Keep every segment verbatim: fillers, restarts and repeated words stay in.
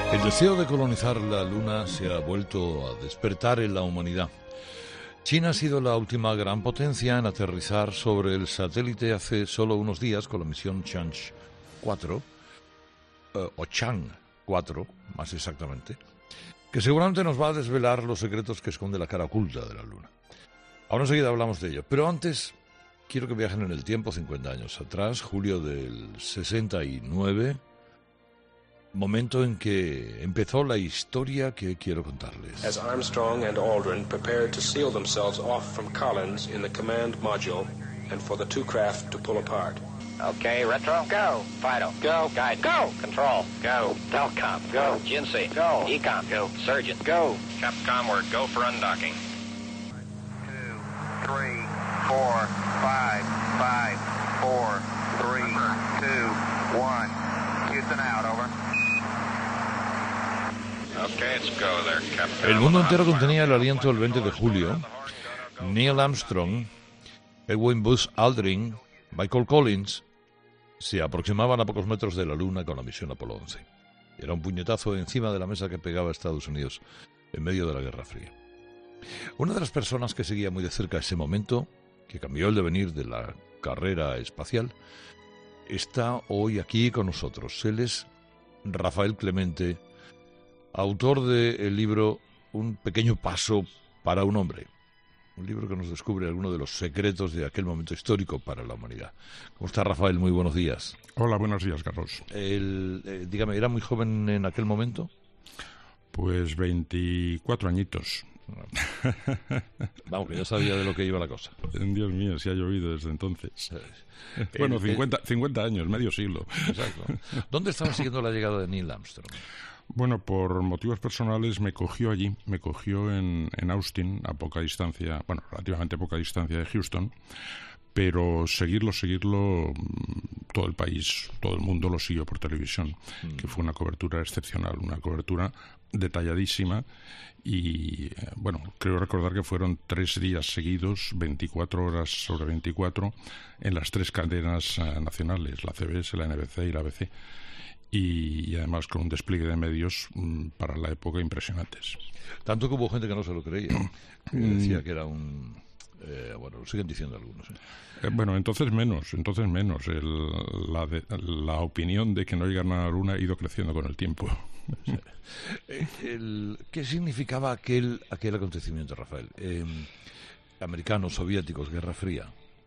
El deseo de colonizar la Luna se ha vuelto a despertar en la humanidad. China ha sido la última gran potencia en aterrizar sobre el satélite hace solo unos días con la misión Chang'e cuatro, eh, o Chang cuatro, más exactamente, que seguramente nos va a desvelar los secretos que esconde la cara oculta de la Luna. Ahora enseguida hablamos de ello, pero antes quiero que viajen en el tiempo cincuenta años atrás, julio del sesenta y nueve, momento en que empezó la historia que quiero contarles. As Armstrong and Aldrin prepared to seal themselves off from Collins in the command module and for the two craft to pull apart. Okay, Retro. Go. Fido. Go. Guide. Go. Control. Go. Telcom. Go. Jinsei. Go. Ecom. Go. Surgeon. Go. Capcom, we're go for undocking. Two, three, four, five, five, four, three, two, one. Houston out, over. Okay, let's go there, Capcom. El mundo entero contenía el aliento el veinte de julio. Neil Armstrong, Edwin Buzz Aldrin, Michael Collins se aproximaban a pocos metros de la Luna con la misión Apolo once. Era un puñetazo encima de la mesa que pegaba a Estados Unidos en medio de la Guerra Fría. Una de las personas que seguía muy de cerca ese momento, que cambió el devenir de la carrera espacial, está hoy aquí con nosotros. Él es Rafael Clemente, autor del libro Un pequeño paso para un hombre. Un libro que nos descubre algunos de los secretos de aquel momento histórico para la humanidad. ¿Cómo está, Rafael? Muy buenos días. Hola, buenos días, Carlos. El, eh, dígame, ¿era muy joven en aquel momento? Pues veinticuatro añitos. Vamos, que ya sabía de lo que iba la cosa. Dios mío, si ha llovido desde entonces. El, bueno, cincuenta, el, cincuenta años, medio siglo. Exacto. ¿Dónde estaba siguiendo la llegada de Neil Armstrong? Bueno, por motivos personales me cogió allí, me cogió en, en Austin, a poca distancia, bueno, relativamente poca distancia de Houston, pero seguirlo, seguirlo, todo el país, todo el mundo lo siguió por televisión, mm. que fue una cobertura excepcional, una cobertura detalladísima y, bueno, creo recordar que fueron tres días seguidos, veinticuatro horas sobre veinticuatro, en las tres cadenas uh, nacionales, la C B S, la N B C y la A B C. Y, y además con un despliegue de medios mmm, para la época impresionantes. Tanto que hubo gente que no se lo creía, que decía que era un... Eh, bueno, lo siguen diciendo algunos. ¿eh? Eh, bueno, entonces menos, entonces menos. El, la, de, la opinión de que no llegan a la Luna ha ido creciendo con el tiempo. Sí. el, ¿Qué significaba aquel, aquel acontecimiento, Rafael? Eh, americanos, soviéticos, Guerra Fría.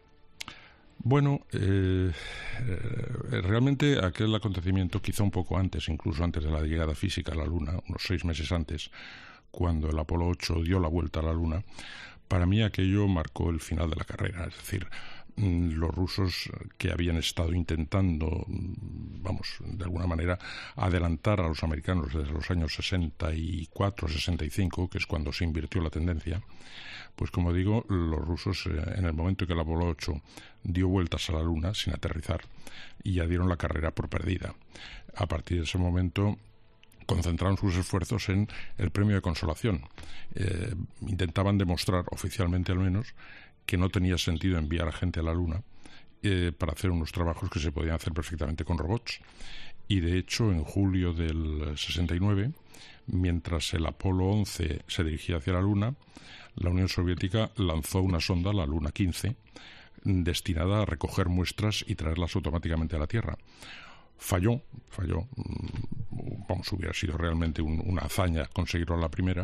Bueno, eh, eh, realmente aquel acontecimiento, quizá un poco antes, incluso antes de la llegada física a la Luna, unos seis meses antes, cuando el Apolo ocho dio la vuelta a la Luna, para mí aquello marcó el final de la carrera. Es decir, los rusos que habían estado intentando, vamos, de alguna manera, adelantar a los americanos desde los años sesenta y cuatro, sesenta y cinco, que es cuando se invirtió la tendencia, pues como digo, los rusos eh, en el momento en que el Apolo ocho dio vueltas a la Luna sin aterrizar, y ya dieron la carrera por perdida. A partir de ese momento concentraron sus esfuerzos en el premio de consolación. Eh, intentaban demostrar, oficialmente al menos, que no tenía sentido enviar a gente a la Luna eh, para hacer unos trabajos que se podían hacer perfectamente con robots. Y de hecho, en julio del sesenta y nueve, mientras el Apolo once se dirigía hacia la Luna, la Unión Soviética lanzó una sonda, la Luna quince, destinada a recoger muestras y traerlas automáticamente a la Tierra. Falló, falló, vamos, hubiera sido realmente un, una hazaña conseguirlo a la primera,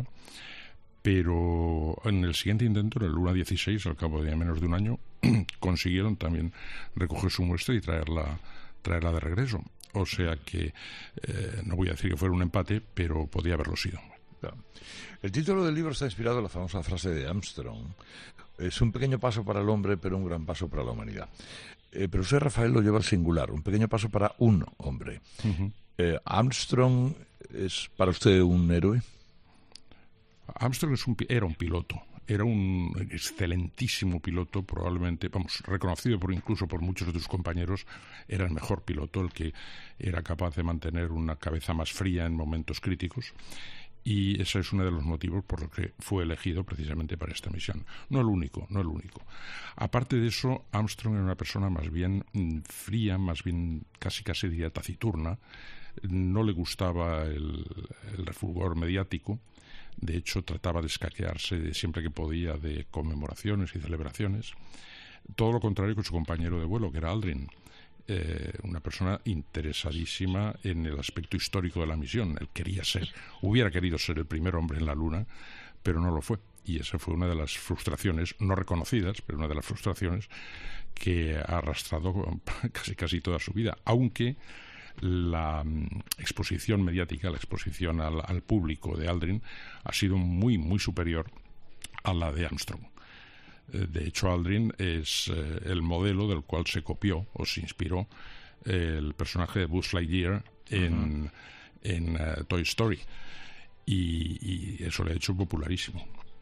pero en el siguiente intento, en el Luna dieciséis, al cabo de menos de un año, consiguieron también recoger su muestra y traerla, traerla de regreso. O sea que, eh, no voy a decir que fuera un empate, pero podía haberlo sido. El título del libro está inspirado en la famosa frase de Armstrong: es un pequeño paso para el hombre, pero un gran paso para la humanidad. Eh, pero usted, Rafael, lo lleva al singular, un pequeño paso para un hombre. Uh-huh. Eh, ¿Armstrong es para usted un héroe? Armstrong es un, era un piloto, era un excelentísimo piloto, probablemente, vamos, reconocido por incluso por muchos de tus compañeros, era el mejor piloto, el que era capaz de mantener una cabeza más fría en momentos críticos. y ese es uno de los motivos por los que fue elegido precisamente para esta misión. No el único, no el único. Aparte de eso, Armstrong era una persona más bien fría, más bien casi casi diría taciturna. No le gustaba el, el fulgor mediático. De hecho, trataba de escaquearse de, siempre que podía de conmemoraciones y celebraciones. Todo lo contrario que su compañero de vuelo, que era Aldrin. Eh, una persona interesadísima en el aspecto histórico de la misión. Él quería ser, hubiera querido ser el primer hombre en la Luna, pero no lo fue. Y esa fue una de las frustraciones, no reconocidas, pero una de las frustraciones que ha arrastrado casi casi toda su vida. Aunque la exposición mediática, la exposición al, al público de Aldrin ha sido muy, muy superior a la de Armstrong. De hecho, Aldrin es eh, el modelo del cual se copió o se inspiró eh, el personaje de Buzz Lightyear en, uh-huh. en uh, Toy Story. Y, y eso le ha hecho popularísimo.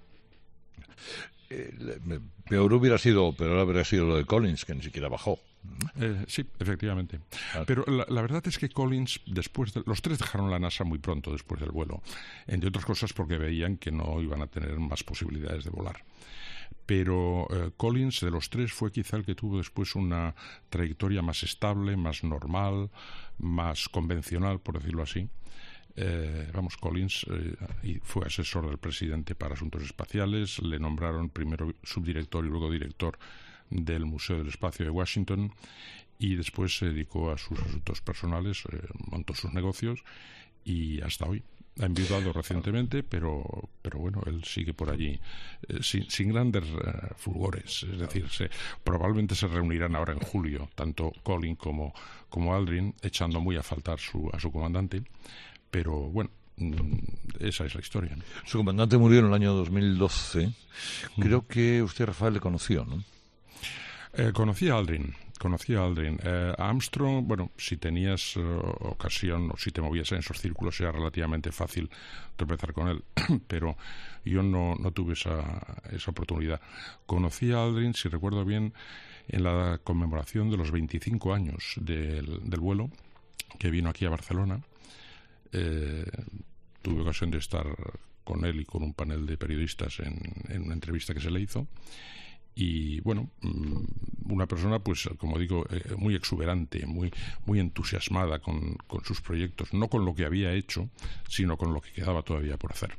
Eh, peor hubiera sido, peor habría sido lo de Collins, que ni siquiera bajó. Eh, sí, efectivamente. Ah. Pero la, la verdad es que Collins, después de, los tres dejaron la NASA muy pronto después del vuelo, entre otras cosas porque veían que no iban a tener más posibilidades de volar. Pero eh, Collins, de los tres, fue quizá el que tuvo después una trayectoria más estable, más normal, más convencional, por decirlo así. Eh, vamos, Collins eh, fue asesor del presidente para asuntos espaciales, le nombraron primero subdirector y luego director del Museo del Espacio de Washington, y después se dedicó a sus asuntos personales, eh, montó sus negocios y hasta hoy. Ha enviudado recientemente, pero pero bueno, él sigue por allí eh, sin, sin grandes uh, fulgores. Es decir, se, probablemente se reunirán ahora en julio, tanto Collins como, como Aldrin, echando muy a faltar su, a su comandante. Pero bueno, mm, esa es la historia, ¿no? Su comandante murió en el año dos mil doce. Creo mm. que usted, Rafael, le conoció, ¿no? Eh, conocí a Aldrin. Conocí a Aldrin. Eh, a Armstrong, bueno, si tenías uh, ocasión o si te movías en esos círculos era relativamente fácil tropezar con él, pero yo no, no tuve esa, esa oportunidad. Conocí a Aldrin, si recuerdo bien, en la conmemoración de los veinticinco años del, del vuelo, que vino aquí a Barcelona. Eh, tuve ocasión de estar con él y con un panel de periodistas en, en una entrevista que se le hizo. Y bueno, una persona, pues como digo, eh, muy exuberante, muy muy entusiasmada con, con sus proyectos, no con lo que había hecho, sino con lo que quedaba todavía por hacer.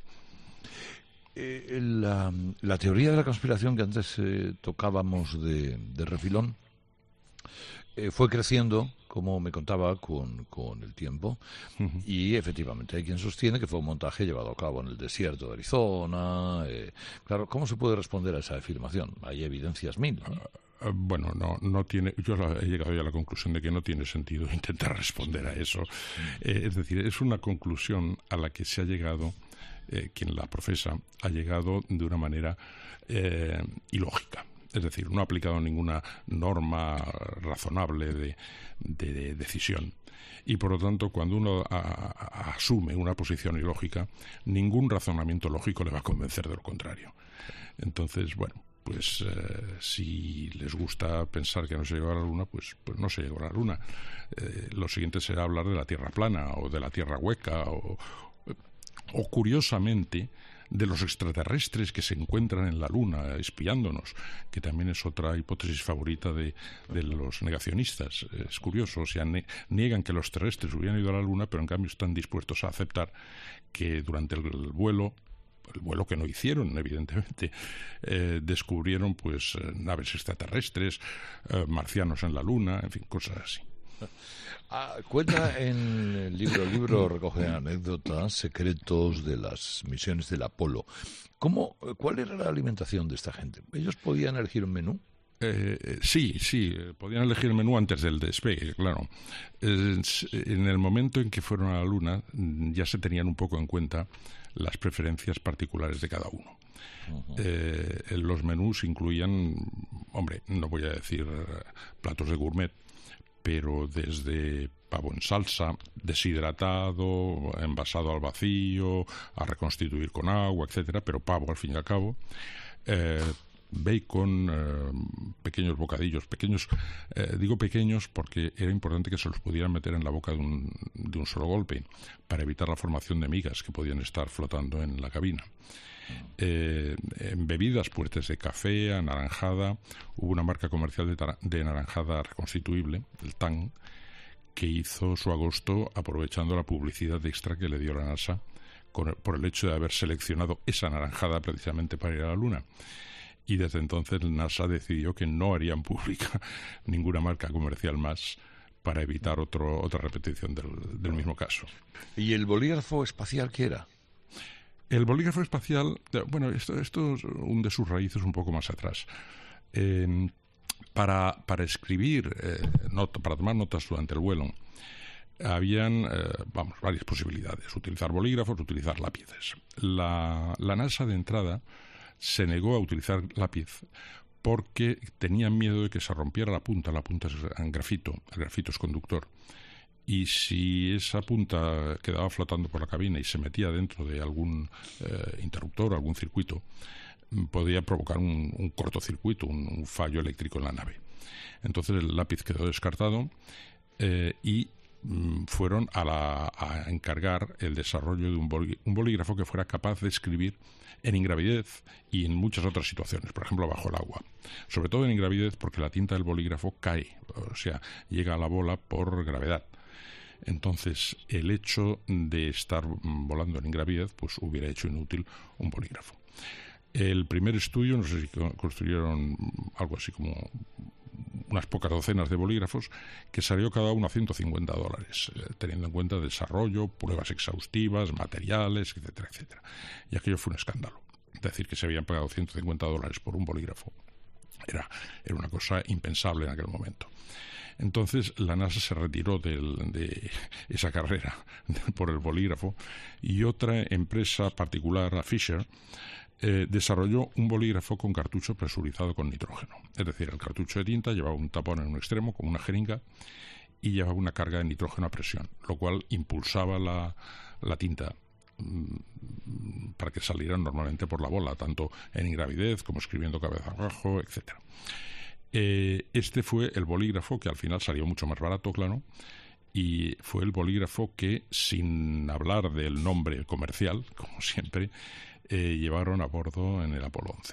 Eh, la, la teoría de la conspiración que antes eh, tocábamos de, de refilón eh, fue creciendo, como me contaba, con, con el tiempo. Uh-huh. Y efectivamente hay quien sostiene que fue un montaje llevado a cabo en el desierto de Arizona. Eh, claro, ¿cómo se puede responder a esa afirmación? Hay evidencias mil, ¿no? Uh, uh, bueno, no, no tiene. Yo he llegado ya a la conclusión de que no tiene sentido intentar responder a eso. Eh, es decir, es una conclusión a la que se ha llegado, eh, quien la profesa, ha llegado de una manera eh, ilógica. Es decir, no ha aplicado ninguna norma razonable de, de, de decisión. Y por lo tanto, cuando uno a, a, asume una posición ilógica, ningún razonamiento lógico le va a convencer de lo contrario. Entonces, bueno, pues eh, si les gusta pensar que no se llegó a la Luna, pues, pues no se llegó a la Luna. Eh, lo siguiente será hablar de la Tierra plana o de la Tierra hueca o, o curiosamente, de los extraterrestres que se encuentran en la Luna espiándonos, que también es otra hipótesis favorita de, de los negacionistas. Es curioso, o sea, ne- niegan que los terrestres hubieran ido a la Luna, pero en cambio están dispuestos a aceptar que durante el, el vuelo, el vuelo que no hicieron, evidentemente, eh, descubrieron pues eh, naves extraterrestres, eh, marcianos en la Luna, en fin, cosas así. Ah, cuenta en el libro, el libro recoge anécdotas, secretos de las misiones del Apolo. ¿Cómo, ¿Cuál era la alimentación de esta gente? ¿Ellos podían elegir un menú? Eh, sí, sí, podían elegir el menú antes del despegue, claro. Eh, en el momento en que fueron a la Luna ya se tenían un poco en cuenta las preferencias particulares de cada uno. Uh-huh. Eh, los menús incluían, hombre, no voy a decir platos de gourmet, pero desde pavo en salsa, deshidratado, envasado al vacío, a reconstituir con agua, etcétera, pero pavo al fin y al cabo, eh, bacon, eh, pequeños bocadillos, pequeños, eh, digo pequeños porque era importante que se los pudieran meter en la boca de un, de un solo golpe, para evitar la formación de migas que podían estar flotando en la cabina. Eh, en bebidas, pues desde café a naranjada, hubo una marca comercial de, de naranjada reconstituible, el Tang, que hizo su agosto aprovechando la publicidad extra que le dio la NASA con el, por el hecho de haber seleccionado esa naranjada precisamente para ir a la Luna. Y desde entonces NASA decidió que no harían pública ninguna marca comercial más para evitar otro, otra repetición del, del mismo caso. ¿Y el bolígrafo espacial qué era? El bolígrafo espacial, bueno, esto, esto hunde sus raíces un poco más atrás. Eh, para, para escribir, eh, not, para tomar notas durante el vuelo, habían, eh, vamos, varias posibilidades. Utilizar bolígrafos, utilizar lápices. La, la NASA de entrada se negó a utilizar lápiz porque tenían miedo de que se rompiera la punta. La punta es en grafito, el grafito es conductor. Y si esa punta quedaba flotando por la cabina y se metía dentro de algún eh, interruptor, algún circuito, podía provocar un, un cortocircuito, un, un fallo eléctrico en la nave. Entonces el lápiz quedó descartado eh, y mm, fueron a, la, a encargar el desarrollo de un, boli, un bolígrafo que fuera capaz de escribir en ingravidez y en muchas otras situaciones, por ejemplo bajo el agua. Sobre todo en ingravidez porque la tinta del bolígrafo cae, o sea, llega a la bola por gravedad. Entonces, el hecho de estar volando en ingravidez, pues hubiera hecho inútil un bolígrafo. El primer estudio, no sé si construyeron algo así como unas pocas docenas de bolígrafos, que salió cada uno a ciento cincuenta dólares, eh, teniendo en cuenta desarrollo, pruebas exhaustivas, materiales, etcétera, etcétera. Y aquello fue un escándalo. Es decir, que se habían pagado ciento cincuenta dólares por un bolígrafo. Era, era una cosa impensable en aquel momento. Entonces la NASA se retiró del, de esa carrera por el bolígrafo y otra empresa particular, la Fisher, eh, desarrolló un bolígrafo con cartucho presurizado con nitrógeno. Es decir, el cartucho de tinta llevaba un tapón en un extremo como una jeringa y llevaba una carga de nitrógeno a presión, lo cual impulsaba la, la tinta mmm, para que saliera normalmente por la bola, tanto en ingravidez como escribiendo cabeza abajo, etcétera. Eh, este fue el bolígrafo que al final salió mucho más barato, claro, y fue el bolígrafo que, sin hablar del nombre comercial, como siempre, eh, llevaron a bordo en el Apolo once.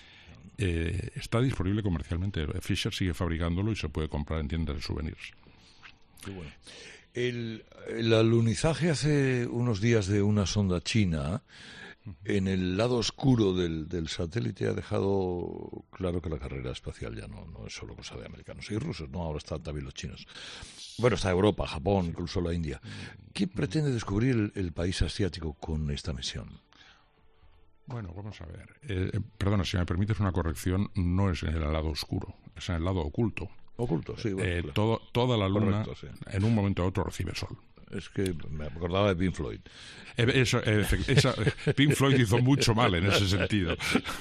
Eh, está disponible comercialmente. Fisher sigue fabricándolo y se puede comprar en tiendas de souvenirs. Qué bueno. El, el alunizaje hace unos días de una sonda china en el lado oscuro del, del satélite ha dejado claro que la carrera espacial ya no, no es solo cosa de americanos y rusos, no, ahora están también los chinos. Bueno, está Europa, Japón, incluso la India. ¿Qué pretende descubrir el, el país asiático con esta misión? Bueno, vamos a ver. Eh, perdona, si me permites una corrección, no es en el lado oscuro, es en el lado oculto. Oculto, sí. Bueno, eh, claro. todo, toda la luna, correcto, sí. En un momento u otro, recibe sol. Es que me acordaba de Pink Floyd. Eh, eso, eh, esa, Pink Floyd hizo mucho mal en ese sentido.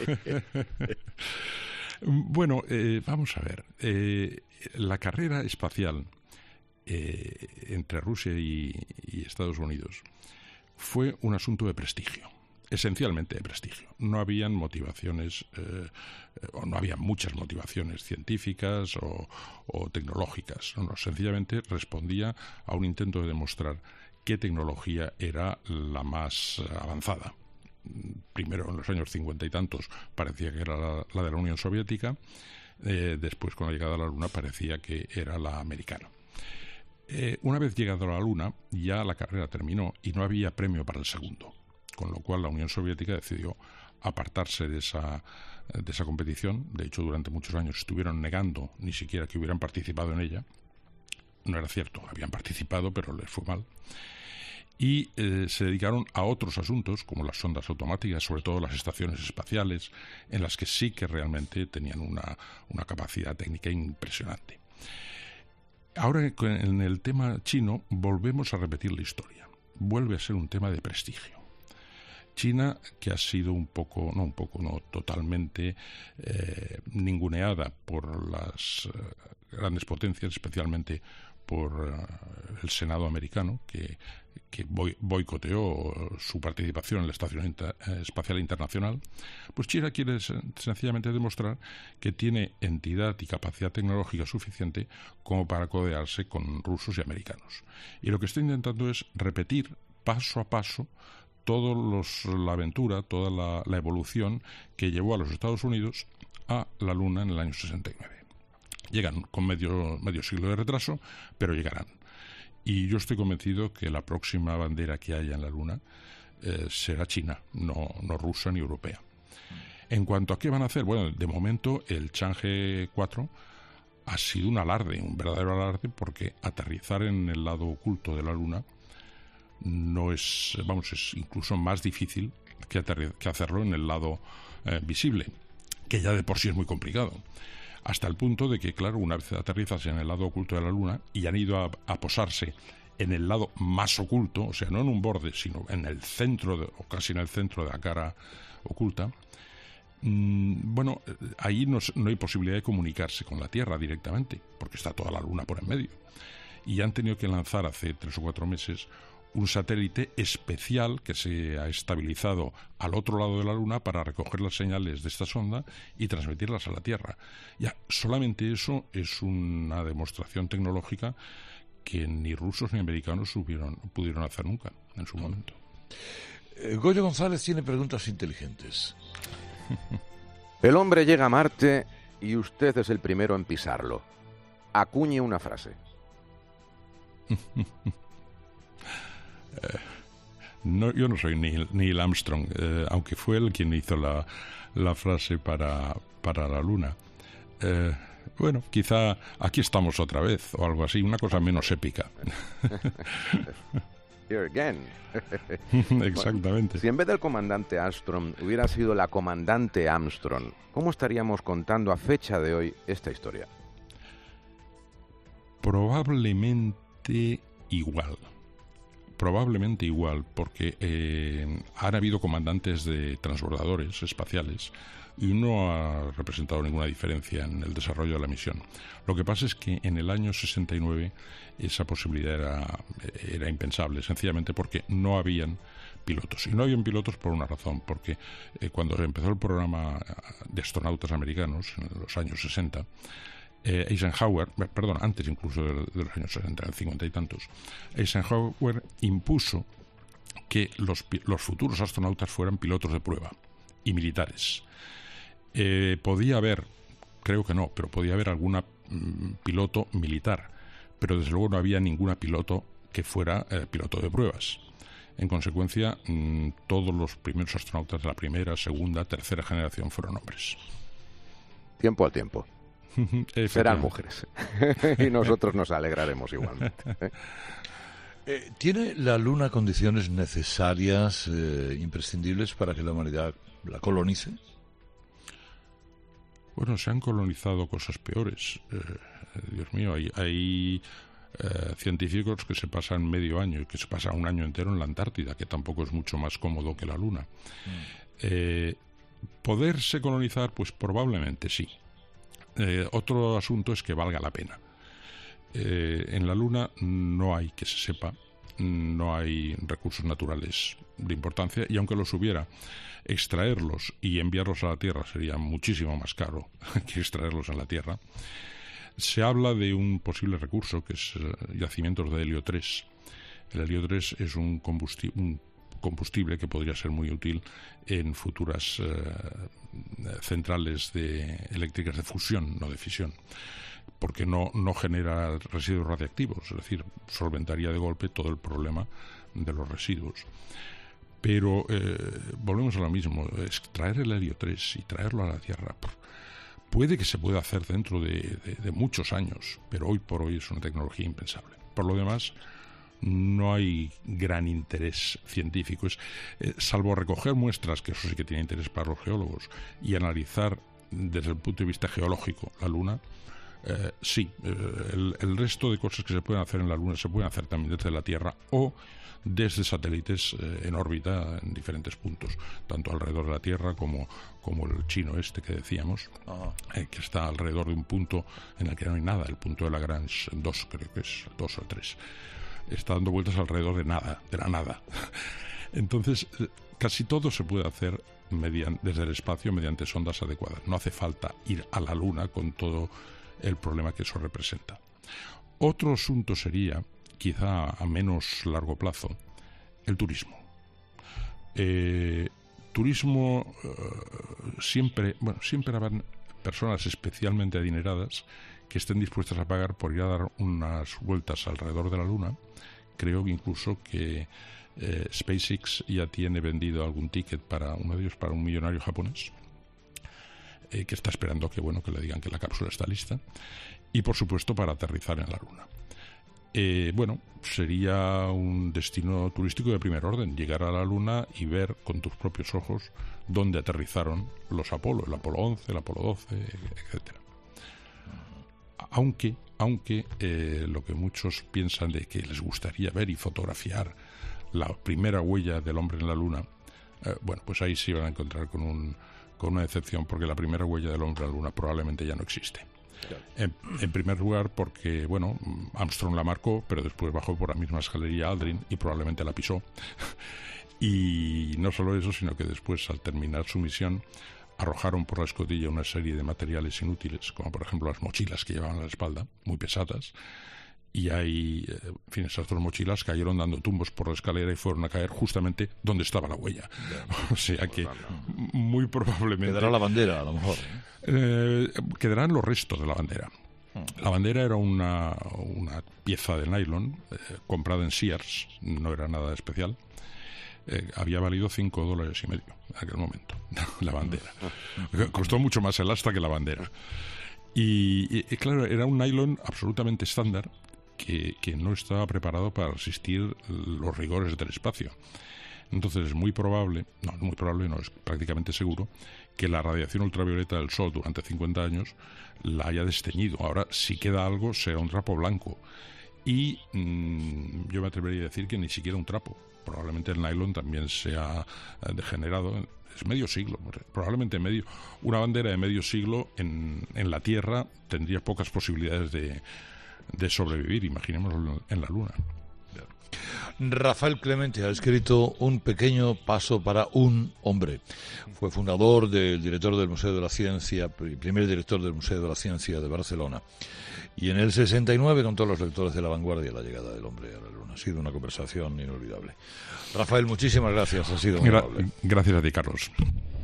Bueno, eh, vamos a ver. Eh, la carrera espacial eh, entre Rusia y, y Estados Unidos fue un asunto de prestigio. Esencialmente de prestigio. No habían motivaciones, eh, o no había muchas motivaciones científicas o, o tecnológicas. No, no, sencillamente respondía a un intento de demostrar qué tecnología era la más avanzada. Primero, en los años cincuenta y tantos, parecía que era la, la de la Unión Soviética. Eh, después, con la llegada a la Luna, parecía que era la americana. Eh, una vez llegado a la Luna, ya la carrera terminó y no había premio para el segundo. Con lo cual la Unión Soviética decidió apartarse de esa, de esa competición. De hecho, durante muchos años estuvieron negando ni siquiera que hubieran participado en ella. No era cierto, habían participado, pero les fue mal. Y eh, se dedicaron a otros asuntos, como las sondas automáticas, sobre todo las estaciones espaciales, en las que sí que realmente tenían una, una capacidad técnica impresionante. Ahora, en el tema chino, volvemos a repetir la historia. Vuelve a ser un tema de prestigio. China, que ha sido un poco, no un poco, no totalmente eh, ninguneada por las eh, grandes potencias, especialmente por uh, el Senado americano, que, que boicoteó su participación en la Estación Inter- Espacial Internacional, pues China quiere sencillamente demostrar que tiene entidad y capacidad tecnológica suficiente como para codearse con rusos y americanos. Y lo que está intentando es repetir paso a paso toda la aventura, toda la, la evolución que llevó a los Estados Unidos a la Luna en el año sesenta y nueve. Llegan con medio, medio siglo de retraso, pero llegarán. Y yo estoy convencido que la próxima bandera que haya en la Luna eh, será China, no, no rusa ni europea. En cuanto a qué van a hacer, bueno, de momento el Chang'e cuatro ha sido un alarde, un verdadero alarde, porque aterrizar en el lado oculto de la Luna no es, vamos, es incluso más difícil que, aterri- que hacerlo en el lado eh, visible, que ya de por sí es muy complicado. Hasta el punto de que, claro, una vez aterrizas en el lado oculto de la Luna y han ido a, a posarse en el lado más oculto, o sea, no en un borde, sino en el centro, de, o casi en el centro de la cara oculta, mmm, bueno, ahí no, no hay posibilidad de comunicarse con la Tierra directamente, porque está toda la Luna por en medio. Y han tenido que lanzar hace tres o cuatro meses un satélite especial que se ha estabilizado al otro lado de la Luna para recoger las señales de esta sonda y transmitirlas a la Tierra. Ya, solamente eso es una demostración tecnológica que ni rusos ni americanos hubieron, pudieron hacer nunca en su momento. Eh, Goyo González tiene preguntas inteligentes. El hombre llega a Marte y usted es el primero en pisarlo. Acuñe una frase. Eh, no, yo no soy Neil, Neil Armstrong, eh, aunque fue él quien hizo la, la frase para, para la Luna. Eh, bueno, quizá aquí estamos otra vez, o algo así, una cosa menos épica. Here again. Exactamente. Bueno, si en vez del comandante Armstrong hubiera sido la comandante Armstrong, ¿cómo estaríamos contando a fecha de hoy esta historia? Probablemente igual. Probablemente igual, porque eh, han habido comandantes de transbordadores espaciales y no ha representado ninguna diferencia en el desarrollo de la misión. Lo que pasa es que en el año sesenta y nueve esa posibilidad era, era impensable, sencillamente porque no habían pilotos. Y no habían pilotos por una razón, porque eh, cuando empezó el programa de astronautas americanos, en los años sesenta, Eh, Eisenhower, perdón, antes incluso de, de los años sesenta, en cincuenta y tantos, Eisenhower impuso que los, los futuros astronautas fueran pilotos de prueba y militares. Eh, podía haber, creo que no, pero podía haber alguna mm, piloto militar, pero desde luego no había ninguna piloto que fuera eh, piloto de pruebas. En consecuencia, mmm, todos los primeros astronautas de la primera, segunda, tercera generación fueron hombres. Tiempo al tiempo. Serán mujeres. Y nosotros nos alegraremos igualmente. Eh, ¿Tiene la Luna condiciones necesarias, eh, imprescindibles para que la humanidad la colonice? Bueno, se han colonizado cosas peores. Eh, Dios mío, hay, hay eh, científicos que se pasan medio año y que se pasan un año entero en la Antártida, que tampoco es mucho más cómodo que la Luna. Mm. Eh, ¿Poderse colonizar? Pues probablemente sí. Eh, otro asunto es que valga la pena. Eh, en la Luna no hay, que se sepa, no hay recursos naturales de importancia, y aunque los hubiera, extraerlos y enviarlos a la Tierra sería muchísimo más caro que extraerlos en la Tierra. Se habla de un posible recurso que es eh, yacimientos de helio tres. El helio tres es un combustible, un combustible que podría ser muy útil en futuras eh, centrales de, eléctricas de fusión, no de fisión, porque no, no genera residuos radiactivos, es decir, solventaría de golpe todo el problema de los residuos. Pero eh, volvemos a lo mismo, extraer el helio tres y traerlo a la Tierra puede que se pueda hacer dentro de, de, de muchos años, pero hoy por hoy es una tecnología impensable. Por lo demás, no hay gran interés científico, es, eh, salvo recoger muestras, que eso sí que tiene interés para los geólogos, y analizar desde el punto de vista geológico la Luna, Eh, sí, eh, el, el resto de cosas que se pueden hacer en la Luna se pueden hacer también desde la Tierra o desde satélites eh, en órbita en diferentes puntos, tanto alrededor de la Tierra como, como el chino este que decíamos, eh, que está alrededor de un punto en el que no hay nada, el punto de Lagrange dos, creo que es dos o tres. Está dando vueltas alrededor de nada, de la nada. Entonces, eh, casi todo se puede hacer mediante, desde el espacio mediante sondas adecuadas. No hace falta ir a la Luna con todo el problema que eso representa. Otro asunto sería, quizá a menos largo plazo, el turismo. Eh, turismo eh, siempre, bueno, siempre habrán personas especialmente adineradas que estén dispuestas a pagar por ir a dar unas vueltas alrededor de la Luna. Creo que incluso que eh, SpaceX ya tiene vendido algún ticket para uno de ellos, para un millonario japonés, eh, que está esperando que, bueno, que le digan que la cápsula está lista, y por supuesto para aterrizar en la Luna. Eh, bueno, sería un destino turístico de primer orden, llegar a la Luna y ver con tus propios ojos dónde aterrizaron los Apolo, el Apolo once, el Apolo doce, etcétera. Aunque, aunque eh, lo que muchos piensan de que les gustaría ver y fotografiar la primera huella del hombre en la Luna, eh, bueno, pues ahí sí van a encontrar con, un, con una excepción, porque la primera huella del hombre en la Luna probablemente ya no existe. Claro. En, en primer lugar porque, bueno, Armstrong la marcó, pero después bajó por la misma escalería Aldrin y probablemente la pisó. Y no solo eso, sino que después, al terminar su misión, arrojaron por la escotilla una serie de materiales inútiles, como por ejemplo las mochilas que llevaban a la espalda, muy pesadas, y hay, en fin, esas dos mochilas cayeron dando tumbos por la escalera y fueron a caer justamente donde estaba la huella. O sea que muy probablemente... Quedará la bandera, a lo mejor. Eh, quedarán los restos de la bandera. La bandera era una, una pieza de nylon eh, comprada en Sears, no era nada especial. Eh, había valido cinco dólares y medio en aquel momento, la bandera. Costó mucho más el asta que la bandera. Y, y, y claro, era un nylon absolutamente estándar que, que no estaba preparado para resistir los rigores del espacio. Entonces es muy probable, no, muy probable, no, es prácticamente seguro, que la radiación ultravioleta del Sol durante cincuenta años la haya desteñido. Ahora, si queda algo, será un trapo blanco. Y mmm, yo me atrevería a decir que ni siquiera un trapo. Probablemente el nylon también se ha degenerado. Es medio siglo, probablemente medio. Una bandera de medio siglo en, en la Tierra tendría pocas posibilidades de, de sobrevivir, imaginémoslo en la Luna. Rafael Clemente ha escrito Un pequeño paso para un hombre. Fue fundador del director del Museo de la Ciencia, primer director del Museo de la Ciencia de Barcelona. Y en el sesenta y nueve contó a los lectores de La Vanguardia la llegada del hombre a la Luna. Ha sido una conversación inolvidable. Rafael, muchísimas gracias. Ha sido muy amable. Gracias a ti, Carlos.